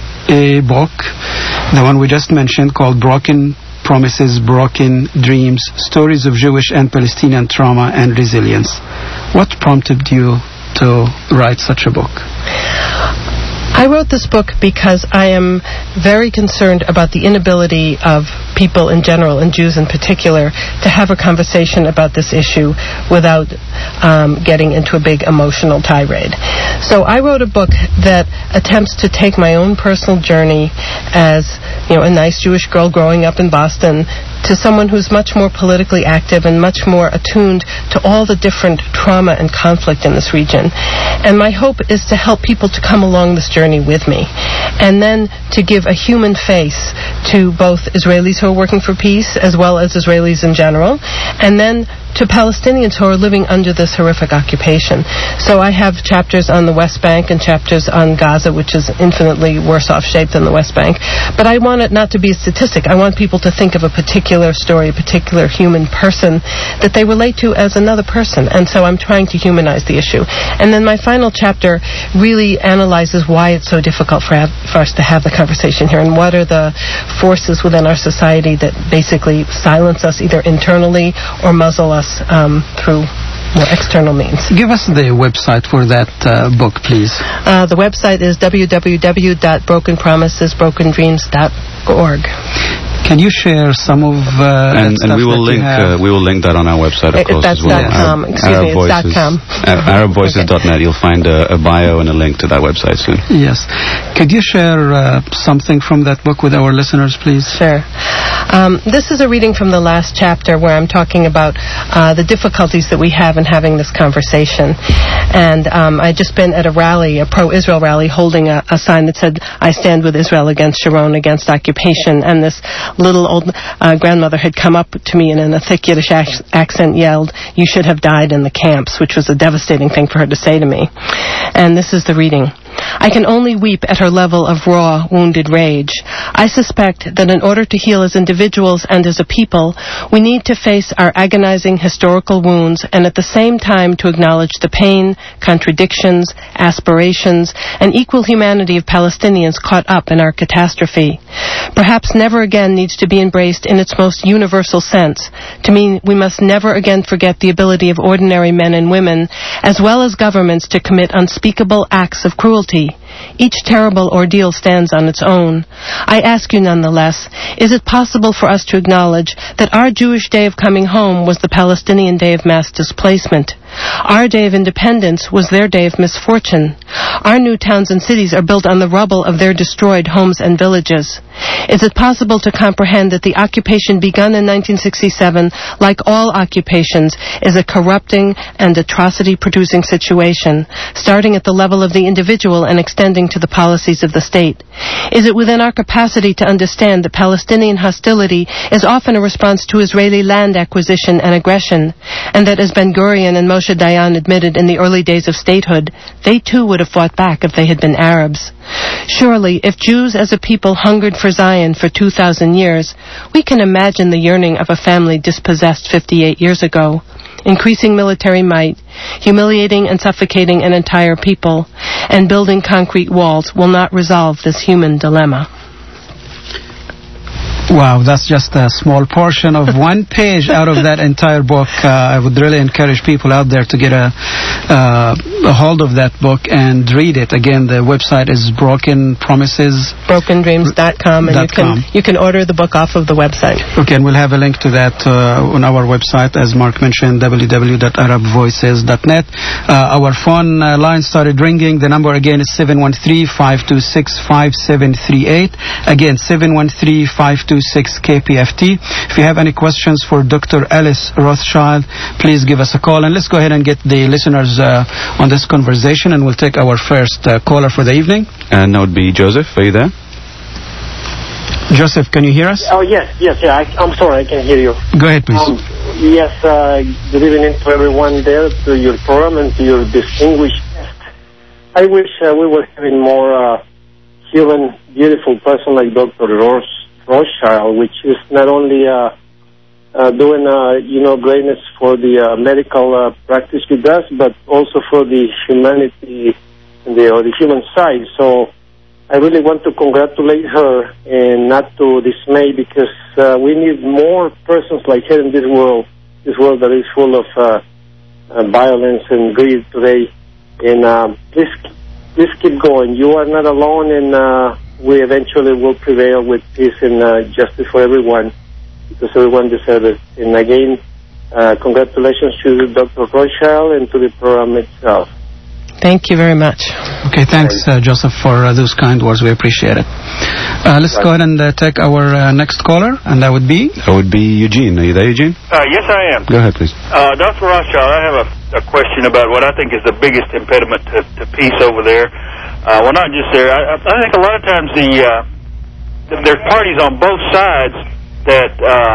a book, the one we just mentioned, called Broken Promises, Broken Dreams, Stories of Jewish and Palestinian Trauma and Resilience. What prompted you to write such a book? I wrote this book because I am very concerned about the inability of people in general, and Jews in particular, to have a conversation about this issue without um, getting into a big emotional tirade. So I wrote a book that attempts to take my own personal journey as, you know, a nice Jewish girl growing up in Boston to someone who's much more politically active and much more attuned to all the different trauma and conflict in this region. And my hope is to help people to come along this journey with me, and then to give a human face to both Israelis who are working for peace as well as Israelis in general, and then to Palestinians who are living under this horrific occupation. So I have chapters on the West Bank and chapters on Gaza, which is infinitely worse off shape than the West Bank. But I want it not to be a statistic. I want people to think of a particular story, a particular human person that they relate to as another person. And so I'm trying to humanize the issue. And then my final chapter really analyzes why it's so difficult for, have, for us to have the conversation here, and what are the forces within our society that basically silence us either internally or muzzle us um, through more external means. Give us the website for that uh, book, please. Uh, the website is w w w dot broken promises broken dreams dot org. Can you share some of uh, and, that and we will that link uh, we will link that on our website, of it, course, that's as well. Dot com. Excuse Arab me, it's Voices, dot com. uh, arab voices dot net. You'll find a, a bio and a link to that website soon. Yes. Could you share uh, something from that book with our listeners, please? Sure. Um, this is a reading from the last chapter where I'm talking about uh, the difficulties that we have in having this conversation. And um, I'd just been at a rally, a pro-Israel rally, holding a, a sign that said, "I stand with Israel against Sharon, against occupation." And this little old uh, grandmother had come up to me and in a thick Yiddish ac- accent yelled, "You should have died in the camps," which was a devastating thing for her to say to me. And this is the reading. I can only weep at her level of raw, wounded rage. I suspect that in order to heal as individuals and as a people, we need to face our agonizing historical wounds and at the same time to acknowledge the pain, contradictions, aspirations, and equal humanity of Palestinians caught up in our catastrophe. Perhaps never again needs to be embraced in its most universal sense, to mean we must never again forget the ability of ordinary men and women, as well as governments, to commit unspeakable acts of cruelty. Each terrible ordeal stands on its own. I ask you nonetheless, is it possible for us to acknowledge that our Jewish day of coming home was the Palestinian day of mass displacement? Our day of independence was their day of misfortune. Our new towns and cities are built on the rubble of their destroyed homes and villages. Is it possible to comprehend that the occupation begun in nineteen sixty-seven, like all occupations, is a corrupting and atrocity-producing situation, starting at the level of the individual and extending to the policies of the state? Is it within our capacity to understand that Palestinian hostility is often a response to Israeli land acquisition and aggression, and that as Ben-Gurion and Moshe Dayan admitted in the early days of statehood, they too would have fought back if they had been Arabs? Surely, if Jews as a people hungered for Zion for two thousand years, we can imagine the yearning of a family dispossessed fifty-eight years ago. Increasing military might, humiliating and suffocating an entire people, and building concrete walls will not resolve this human dilemma. Wow, that's just a small portion of one page out of that entire book. Uh, I would really encourage people out there to get a, uh, a hold of that book and read it. Again, the website is Broken Promises. broken dreams dot com, and you can, you can order the book off of the website. Okay, and we'll have a link to that uh, on our website, as Mark mentioned, w w w dot arab voices dot net. Uh, our phone uh, line started ringing. The number again is seven one three, five two six, five seven three eight. Again, seven one three, five two six, K P F T. If you have any questions for Doctor Ellis Rothschild, please give us a call. And let's go ahead and get the listeners uh, on this conversation, and we'll take our first uh, caller for the evening. And that would be Joseph. Are you there? Joseph, can you hear us? Oh, yes, yes, yeah. I, I'm sorry, I can hear you. Go ahead, please. Um, yes, uh, good evening to everyone there, to your program, and to your distinguished guest. I wish uh, we were having more uh, human, beautiful person like Doctor Ross. Rothschild, which is not only uh, uh, doing, uh, you know, greatness for the uh, medical uh, practice she does, but also for the humanity and the, or the human side. So I really want to congratulate her and not to dismay, because uh, we need more persons like her in this world, this world that is full of uh, uh, violence and greed today. And uh, please, please keep going. You are not alone, and uh, we eventually will prevail with peace and uh, justice for everyone, because everyone deserves it. And again, uh, congratulations to Doctor Rothschild and to the program itself. Thank you very much. Okay, thanks, uh, Joseph, for uh, those kind words. We appreciate it. Uh, let's right. go ahead and uh, take our uh, next caller, and that would be? That would be Eugene. Are you there, Eugene? Uh, yes, I am. Go ahead, please. Uh, Doctor Rothschild, I have a, a question about what I think is the biggest impediment to, to peace over there. Uh, well, not just there. I, I think a lot of times the uh, there's parties on both sides that um,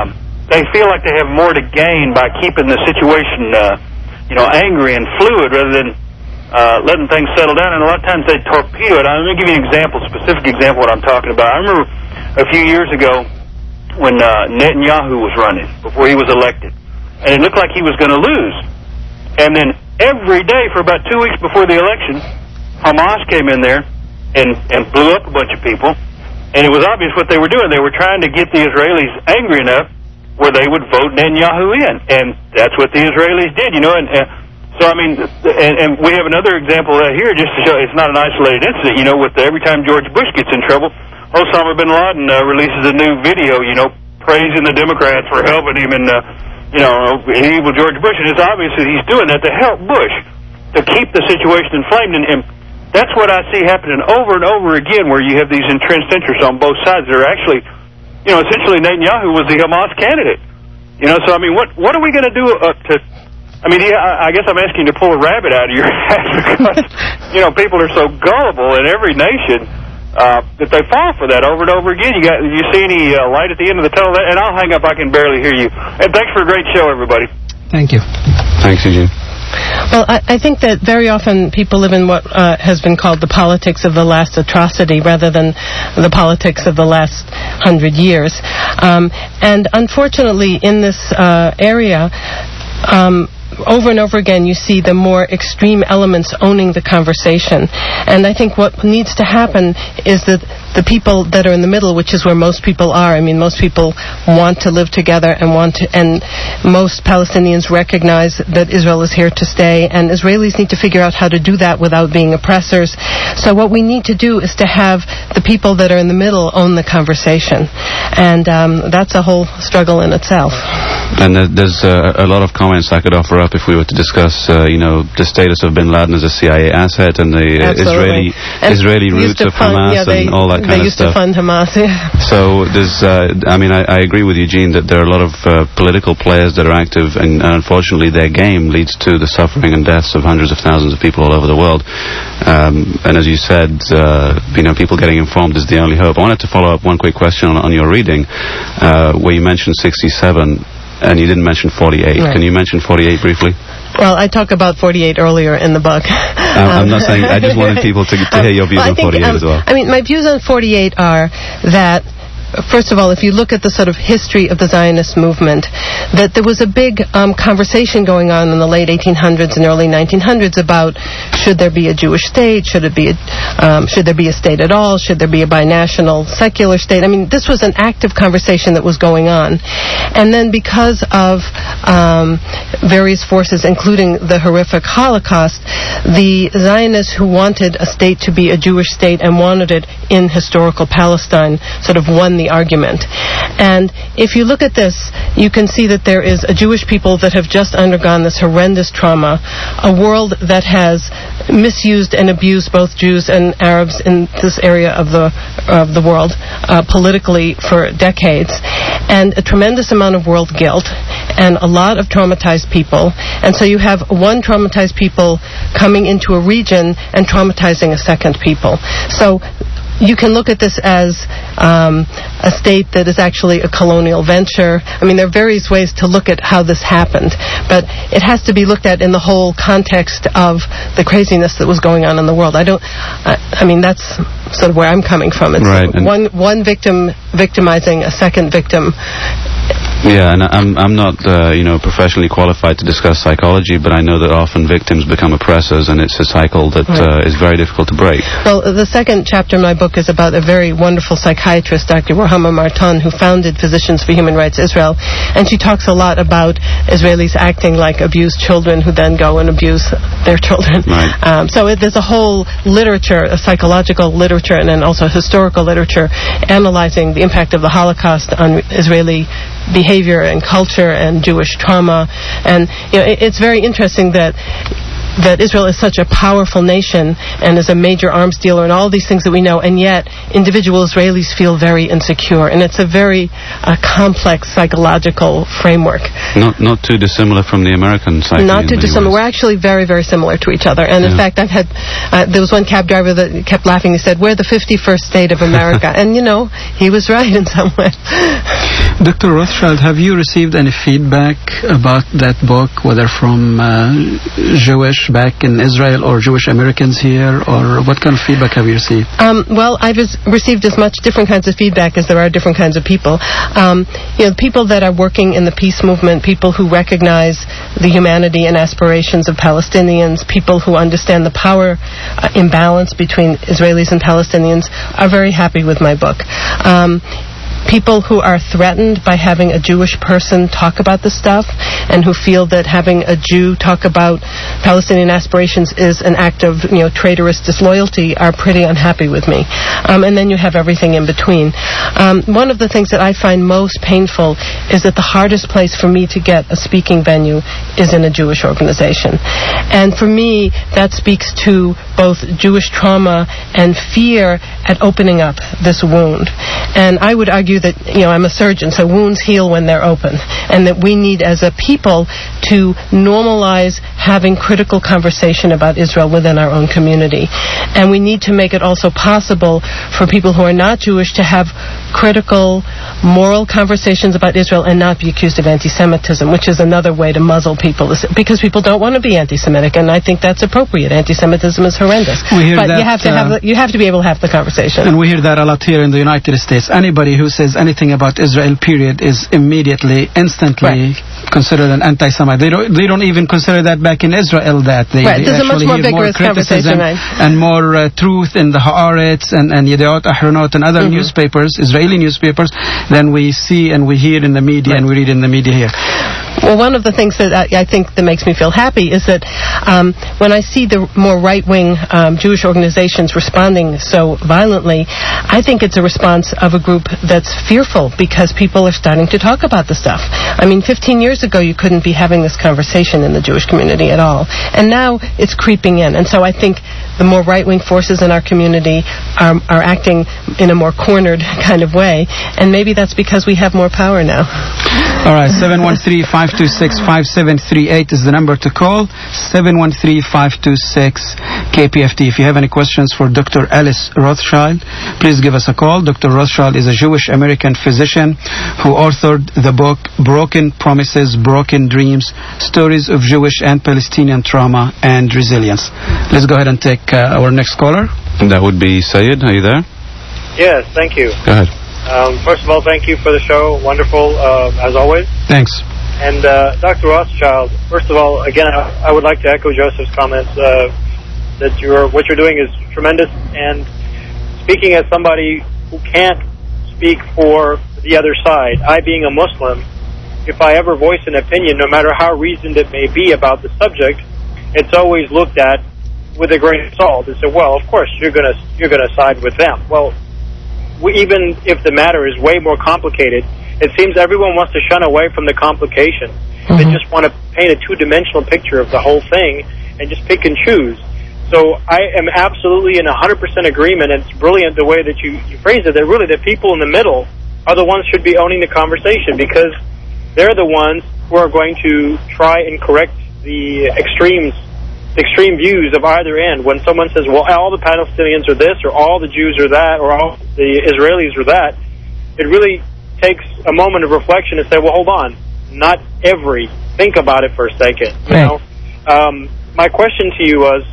they feel like they have more to gain by keeping the situation, uh, you know, angry and fluid rather than uh, letting things settle down. And a lot of times they torpedo it. I'm going to give you an example, specific example of what I'm talking about. I remember a few years ago when uh, Netanyahu was running, before he was elected, and it looked like he was going to lose. And then every day for about two weeks before the election, Hamas came in there and, and blew up a bunch of people. And it was obvious what they were doing. They were trying to get the Israelis angry enough where they would vote Netanyahu in. And that's what the Israelis did, you know. And uh, so, I mean, and, and we have another example uh, here just to show it's not an isolated incident, you know, with the, every time George Bush gets in trouble, Osama bin Laden uh, releases a new video, you know, praising the Democrats for helping him and, uh, you know, evil George Bush. And it's obvious that he's doing that to help Bush, to keep the situation inflamed. And, and that's what I see happening over and over again, where you have these entrenched interests on both sides that are actually, you know, essentially Netanyahu was the Hamas candidate. You know, so, I mean, what what are we going to do uh, to, I mean, yeah, I, I guess I'm asking you to pull a rabbit out of your hat because, you know, people are so gullible in every nation uh, that they fall for that over and over again. You got, you see any uh, light at the end of the tunnel? And I'll hang up, I can barely hear you. And thanks for a great show, everybody. Thank you. Thanks, Eugene. Well, I, I think that very often people live in what uh, has been called the politics of the last atrocity rather than the politics of the last hundred years. Um, and unfortunately, in this uh, area, um, over and over again, you see the more extreme elements owning the conversation. And I think what needs to happen is that the people that are in the middle, which is where most people are, I mean, most people want to live together and want to, and most Palestinians recognize that Israel is here to stay, and Israelis need to figure out how to do that without being oppressors. So what we need to do is to have the people that are in the middle own the conversation. And um, that's a whole struggle in itself. And uh, there's uh, a lot of comments I could offer up if we were to discuss, uh, you know, the status of bin Laden as a C I A asset and the uh, Israeli and Israeli roots of fund, Hamas yeah, they, and all that kind they of used stuff. to fund Hamas, yeah. So there's, uh, I mean, I, I agree with Eugene that there are a lot of uh, political players that are active, and, and unfortunately their game leads to the suffering and deaths of hundreds of thousands of people all over the world. Um, and as you said, uh, you know, people getting informed is the only hope. I wanted to follow up one quick question on, on your reading, uh, where you mentioned sixty-seven. And you didn't mention forty-eight. Right. Can you mention forty-eight briefly? Well, I talk about forty-eight earlier in the book. Um, I'm not saying, I just wanted people to, to hear your views well, on think, forty-eight um, as well. I mean, my views on forty-eight are that, first of all, if you look at the sort of history of the Zionist movement, that there was a big um, conversation going on in the late eighteen hundreds and early nineteen hundreds about should there be a Jewish state, should it be a, um, should there be a state at all, should there be a binational secular state. I mean, this was an active conversation that was going on. And then because of um, various forces, including the horrific Holocaust, the Zionists who wanted a state to be a Jewish state and wanted it in historical Palestine sort of won the argument. And if you look at this, you can see that there is a Jewish people that have just undergone this horrendous trauma, a world that has misused and abused both Jews and Arabs in this area of the of the world uh, politically for decades, and a tremendous amount of world guilt and a lot of traumatized people. And so you have one traumatized people coming into a region and traumatizing a second people. So you can look at this as um, a state that is actually a colonial venture. I mean, there are various ways to look at how this happened, but it has to be looked at in the whole context of the craziness that was going on in the world. I don't, I, I mean, that's sort of where I'm coming from. It's right, one one victim victimizing a second victim. Yeah, and I'm I'm not uh, you know professionally qualified to discuss psychology, but I know that often victims become oppressors, and it's a cycle that right. uh, is very difficult to break. Well, the second chapter in my book is about a very wonderful psychiatrist, Doctor Ruhama Marton, who founded Physicians for Human Rights Israel, and she talks a lot about Israelis acting like abused children who then go and abuse their children. Right. Um, so it, there's a whole literature, a psychological literature, and then also historical literature analyzing the impact of the Holocaust on Israeli behavior and culture and Jewish trauma. And you know, it, it's very interesting that that Israel is such a powerful nation and is a major arms dealer and all these things that we know, and yet individual Israelis feel very insecure. And it's a very uh, complex psychological framework. Not not too dissimilar from the American psyche. Not too dissimilar. We're actually very, very similar to each other. And in yeah. fact, I've had, uh, there was one cab driver that kept laughing. He said, we're the fifty-first state of America. And, you know, he was right in some way. Doctor Rothschild, have you received any feedback about that book, whether from uh, Jewish back in Israel or Jewish Americans here, or what kind of feedback have you received? Um, well, I've res- received as much different kinds of feedback as there are different kinds of people. Um, you know, people that are working in the peace movement, people who recognize the humanity and aspirations of Palestinians, people who understand the power uh, imbalance between Israelis and Palestinians are very happy with my book. Um, People who are threatened by having a Jewish person talk about this stuff and who feel that having a Jew talk about Palestinian aspirations is an act of, you know, traitorous disloyalty are pretty unhappy with me. Um, and then you have everything in between. Um, one of the things that I find most painful is that the hardest place for me to get a speaking venue is in a Jewish organization. And for me, that speaks to both Jewish trauma and fear at opening up this wound. And I would argue that, you know, I'm a surgeon, so wounds heal when they're open, and that we need as a people to normalize having critical conversation about Israel within our own community. And we need to make it also possible for people who are not Jewish to have critical, moral conversations about Israel and not be accused of anti-Semitism, which is another way to muzzle people, because people don't want to be anti-Semitic, and I think that's appropriate. Anti-Semitism is horrendous. We hear but that, you have to uh, have the, you have to be able to have the conversation. And we hear that a lot here in the United States. Anybody who says anything about Israel, period, is immediately, instantly right. considered an anti-Semite. They don't, they don't even consider that back in Israel that. They, right. they There's a much more hear vigorous more criticism conversation, right? and more uh, truth in the Haaretz and, and Yediot Ahronot and other mm-hmm. newspapers, Israeli newspapers, than we see and we hear in the media right. and we read in the media here. Well, one of the things that I, I think that makes me feel happy is that um, when I see the more right-wing um, Jewish organizations responding so violently, I think it's a response of a group that's fearful because people are starting to talk about the stuff. I mean, fifteen years ago, you couldn't be having this conversation in the Jewish community at all. And now it's creeping in. And so I think the more right-wing forces in our community are, are acting in a more cornered kind of way. And maybe that's because we have more power now. All right, seven one three, five two six, five seven three eight is the number to call. seven one three, five two six, K P F T. If you have any questions for Doctor Alice Rothschild, please give us a call. Doctor Rothschild is a Jewish-American physician who authored the book Broken Promises, Broken Dreams, Stories of Jewish and Palestinian Trauma and Resilience. Let's go ahead and take uh, our next caller. That would be Sayed. Are you there? Yes, thank you. Go ahead. Um, first of all, thank you for the show. Wonderful, uh, as always. Thanks. And uh, Doctor Rothschild, first of all, again, I, I would like to echo Joseph's comments uh, that you're, what you're doing is tremendous. And speaking as somebody who can't speak for the other side, I being a Muslim, if I ever voice an opinion, no matter how reasoned it may be about the subject, it's always looked at with a grain of salt and said, well, of course, you're going to you're going to side with them. Well, we, even if the matter is way more complicated, it seems everyone wants to shun away from the complication. Mm-hmm. They just want to paint a two-dimensional picture of the whole thing and just pick and choose. So I am absolutely in one hundred percent agreement, and it's brilliant the way that you, you phrase it, that really the people in the middle are the ones who should be owning the conversation, because they're the ones who are going to try and correct the extremes, extreme views of either end. When someone says, well, all the Palestinians are this, or all the Jews are that, or all the Israelis are that, it really takes a moment of reflection and say, well, hold on, not every. Think about it for a second. You right. know, um, my question to you was,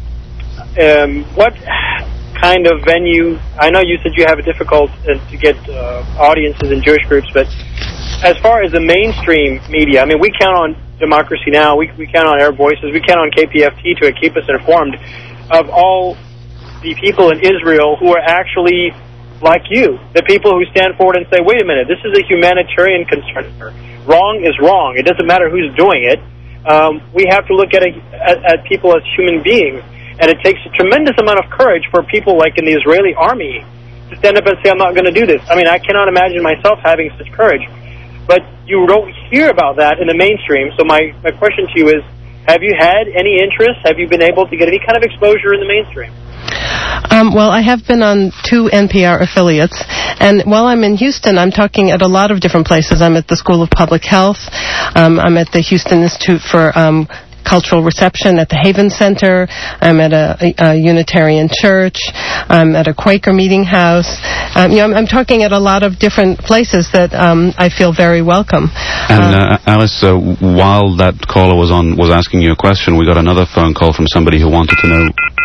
um, what kind of venue? I know you said you have a difficult uh, to get uh, audiences in Jewish groups, but as far as the mainstream media, I mean, we count on Democracy Now!, we we count on Arab Voices, we count on K P F T to keep us informed of all the people in Israel who are actually like you, the people who stand forward and say, wait a minute, this is a humanitarian concern. Wrong is wrong. It doesn't matter who's doing it. Um, we have to look at, a, at, at people as human beings, and it takes a tremendous amount of courage for people like in the Israeli army to stand up and say, I'm not going to do this. I mean, I cannot imagine myself having such courage. But you don't hear about that in the mainstream. So my, my question to you is, have you had any interest? Have you been able to get any kind of exposure in the mainstream? Um, well, I have been on two N P R affiliates, and while I'm in Houston, I'm talking at a lot of different places. I'm at the School of Public Health. Um, I'm at the Houston Institute for um, cultural reception at the Haven Center. I'm at a, a, a Unitarian church. I'm at a Quaker meeting house. Um, you know, I'm, I'm talking at a lot of different places that um, I feel very welcome. And uh, Alice, uh, while that caller was on, was asking you a question, we got another phone call from somebody who wanted to know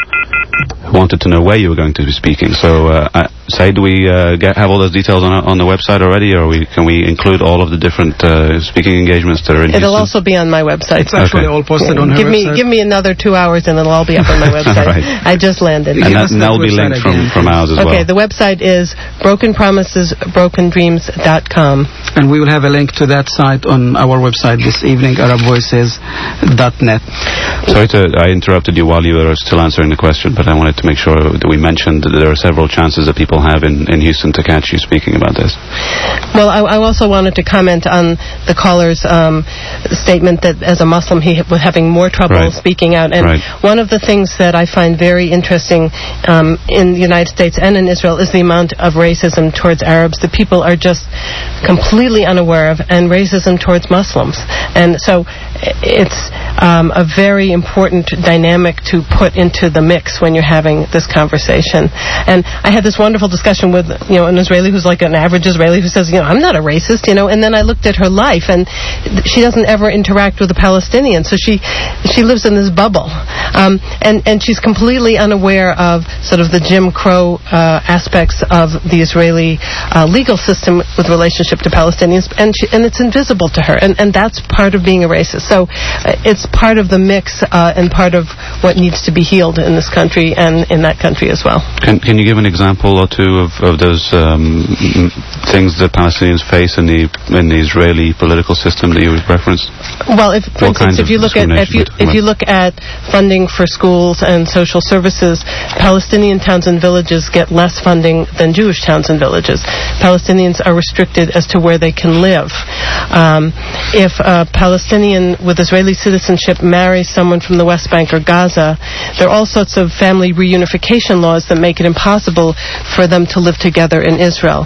wanted to know where you were going to be speaking. So, uh, uh, Said, do we uh, get, have all those details on on the website already, or we, can we include all of the different uh, speaking engagements that are in It'll Houston? also be on my website. It's actually Okay. all posted Yeah, on her give me website. give me another two hours and it'll all be up on my website. Right. I just landed. And that, us and that that'll be website linked from, again, from ours as Okay, well. the website is broken promises broken dreams dot com. And we will have a link to that site on our website this evening, arab voices dot net. Sorry to, I interrupted you while you were still answering the question, but I wanted to make sure that we mentioned that there are several chances that people have in, in Houston to catch you speaking about this. Well, I, I also wanted to comment on the caller's um, statement that as a Muslim he was having more trouble Right. speaking out. And Right. one of the things that I find very interesting um, in the United States and in Israel is the amount of racism towards Arabs that people are just completely unaware of, and racism towards Muslims. And so it's um, a very important dynamic to put into the mix when you're having this conversation. And I had this wonderful discussion with, you know, an Israeli who's like an average Israeli who says, you know, I'm not a racist, you know, and then I looked at her life, and she doesn't ever interact with a Palestinian, so she she lives in this bubble. Um, and, and she's completely unaware of sort of the Jim Crow uh, aspects of the Israeli uh, legal system with relationship to Palestinians, and she, and it's invisible to her, and, and that's part of being a racist. So uh, it's part of the mix uh, and part of what needs to be healed in this country and in that country as well. Can, can you give an example or two of, of those um, m- things that Palestinians face in the in the Israeli political system that you referenced? Well, if, for What instance, kind if of you look at if you discrimination if you look at funding for schools and social services, Palestinian towns and villages get less funding than Jewish towns and villages. Palestinians are restricted as to where they can live. Um, if a Palestinian with Israeli citizenship marries someone from the West Bank or Gaza, there are all sorts of family reunification laws that make it impossible for them to live together in Israel.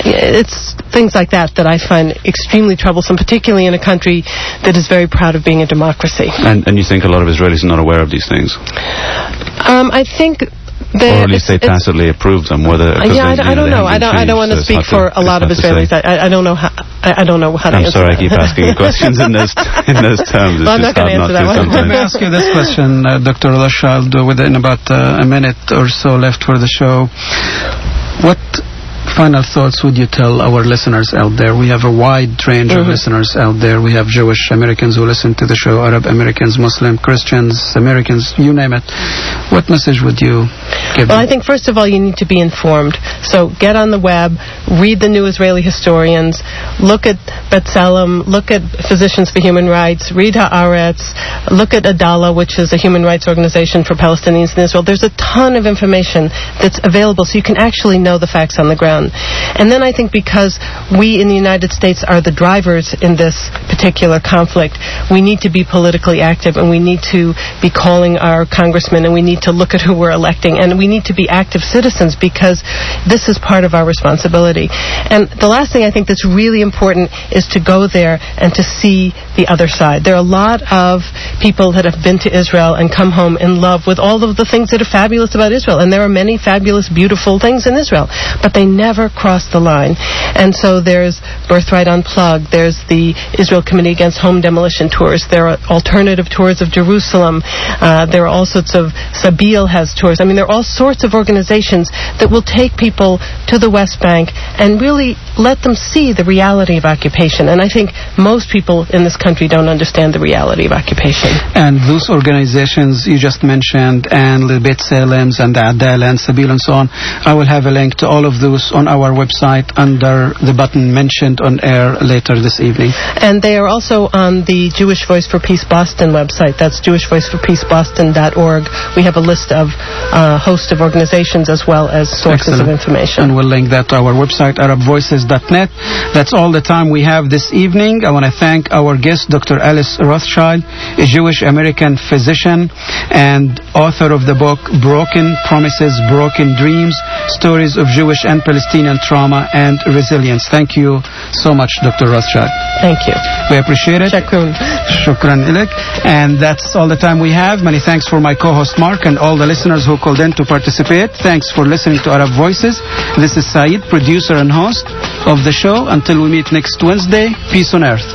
It's things like that that I find extremely troublesome, particularly in a country that is very proud of being a democracy. And, and you think a lot of Israelis are not aware of these things? Um, I think or at least they tacitly approve them, whether... Yeah, they, I, I don't know. know. I don't. I don't want to so speak for a lot of Israelis. I, I don't know how. I, I don't know how to I'm answer sorry, that. I keep asking questions in those in those terms. It's Well, I'm just not going to hard answer that to one. Let me sometimes. ask you this question, uh, Doctor Rothschild, within about uh, a minute or so left for the show. What final thoughts would you tell our listeners out there? We have a wide range Mm-hmm. of listeners out there. We have Jewish Americans who listen to the show, Arab Americans, Muslim, Christians, Americans, you name it. What message would you give Well, them? I think first of all you need to be informed. So get on the web, read the new Israeli historians, look at B'Tselem, look at Physicians for Human Rights, read Haaretz, look at Adala, which is a human rights organization for Palestinians in Israel. There's a ton of information that's available so you can actually know the facts on the ground. And then I think because we in the United States are the drivers in this particular conflict, we need to be politically active, and we need to be calling our congressmen, and we need to look at who we're electing, and we need to be active citizens because this is part of our responsibility. And the last thing I think that's really important is to go there and to see the other side. There are a lot of people that have been to Israel and come home in love with all of the things that are fabulous about Israel, and there are many fabulous, beautiful things in Israel, but they never cross the line. And so there's Birthright Unplugged, there's the Israel Committee Against Home Demolition tours, there are alternative tours of Jerusalem, uh, there are all sorts of, Sabil has tours. I mean, there are all sorts of organizations that will take people to the West Bank and really let them see the reality of occupation. And I think most people in this country don't understand the reality of occupation. And those organizations you just mentioned, and the Beit Salems and the Adala and Sabil and so on, I will have a link to all of those on our website under the button mentioned on air later this evening. And they are also on the Jewish Voice for Peace Boston website. That's jewish voice for peace boston dot org. We have a list of a uh, host of organizations as well as sources Excellent. of information. And we'll link that to our website, arab voices dot net. That's all the time we have this evening. I want to thank our guest, Doctor Alice Rothschild, a Jewish American physician and author of the book Broken Promises, Broken Dreams, Stories of Jewish and Palestinian Trauma and Resilience. Thank you so much, Doctor Rothschild. Thank you. We appreciate it. Shukran. Shukran ilik. And that's all the time we have. Many thanks for my co-host Mark and all the listeners who called in to participate. Thanks for listening to Arab Voices. This is Saeed, producer and host of the show. Until we meet next Wednesday, peace on earth.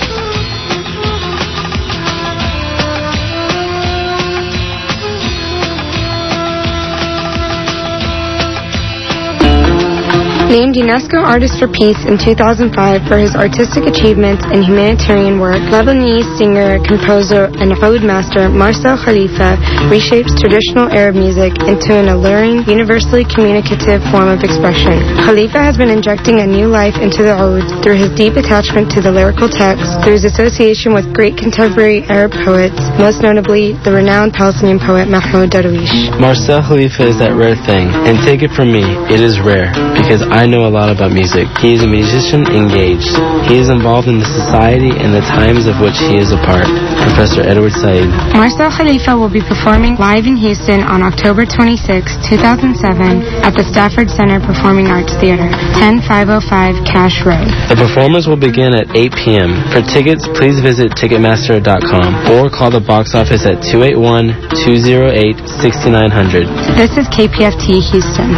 Named UNESCO Artist for Peace in two thousand five for his artistic achievements and humanitarian work, Lebanese singer, composer, and oud master Marcel Khalifa reshapes traditional Arab music into an alluring, universally communicative form of expression. Khalifa has been injecting a new life into the oud through his deep attachment to the lyrical text, through his association with great contemporary Arab poets, most notably the renowned Palestinian poet Mahmoud Darwish. Marcel Khalifa is that rare thing, and take it from me, it is rare, because I know a lot about music. He is a musician engaged. He is involved in the society and the times of which he is a part. Professor Edward Said. Marcel Khalifa will be performing live in Houston on October twenty-sixth, two thousand seven at the Stafford Center Performing Arts Theater, ten five oh five Cash Road. The performance will begin at eight p.m. For tickets, please visit Ticketmaster dot com or call the box office at two eight one, two oh eight, six nine zero zero. This is K P F T Houston.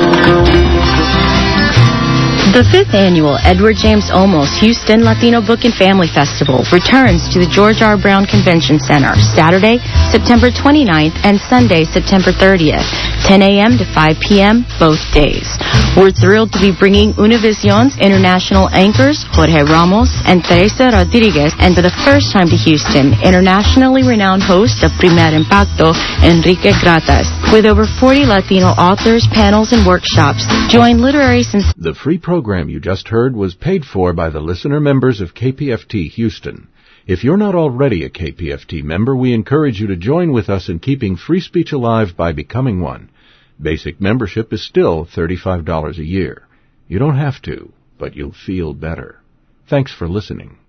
The fifth annual Edward James Olmos Houston Latino Book and Family Festival returns to the George R. Brown Convention Center Saturday, September twenty-ninth and Sunday, September thirtieth, ten a.m. to five p.m. both days. We're thrilled to be bringing Univision's international anchors Jorge Ramos and Teresa Rodriguez, and for the first time to Houston, internationally renowned host of Primer Impacto, Enrique Gratas. With over forty Latino authors, panels, and workshops, join literary sens- The free program you just heard was paid for by the listener members of K P F T Houston. If you're not already a K P F T member, we encourage you to join with us in keeping free speech alive by becoming one. Basic membership is still thirty-five dollars a year. You don't have to, but you'll feel better. Thanks for listening.